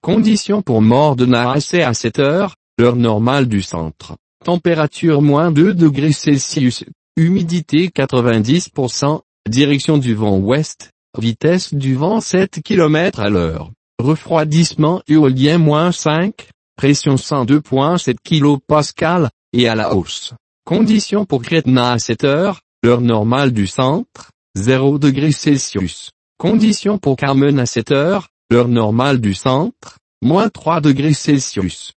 Conditions pour Mordena à 7 heures, l'heure normale du centre. Température -2 degrés Celsius. Humidité 90%. Direction du vent ouest. Vitesse du vent 7 km à l'heure. Refroidissement éolien -5. Pression 102,7 kPa, et à la hausse. Conditions pour Cretna à 7 heures, l'heure normale du centre. 0 degrés Celsius. Conditions pour Carmen à 7 heures, l'heure normale du centre. -3 degrés Celsius.